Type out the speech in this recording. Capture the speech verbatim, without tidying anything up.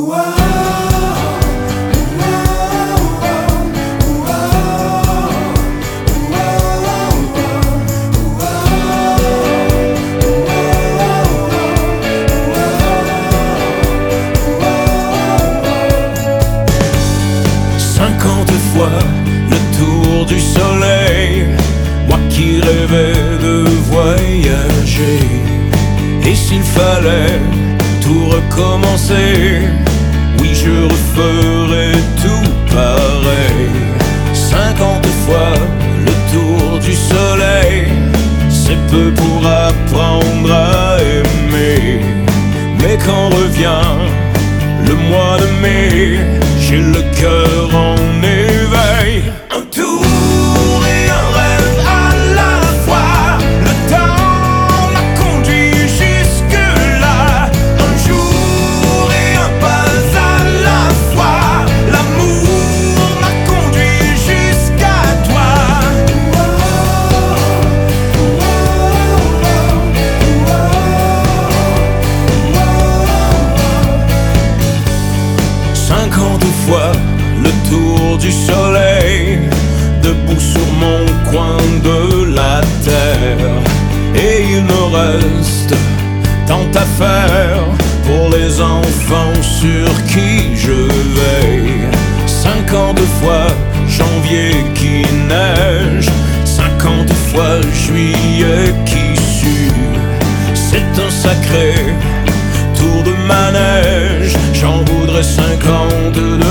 Cinquante fois le tour du soleil, moi qui rêvais de voyager. Et s'il fallait tout recommencer, oui, je referais tout pareil. Cinquante fois le tour du soleil, c'est peu pour apprendre à aimer. Mais quand revient le mois de mai, j'ai le cœur en éveil. Un tour et un rêve à la fois. Le temps m'a conduit jusque-là. Un jour et un pas à la fois. L'amour m'a conduit jusqu'à toi. Cinquante fois le tour du soleil, debout sur mon coin de la terre. Et il me reste tant à faire pour les enfants sur qui je veille. Cinquante fois janvier qui neige, cinquante fois juillet qui sue. C'est un sacré tour de manège, j'en voudrais cinquante de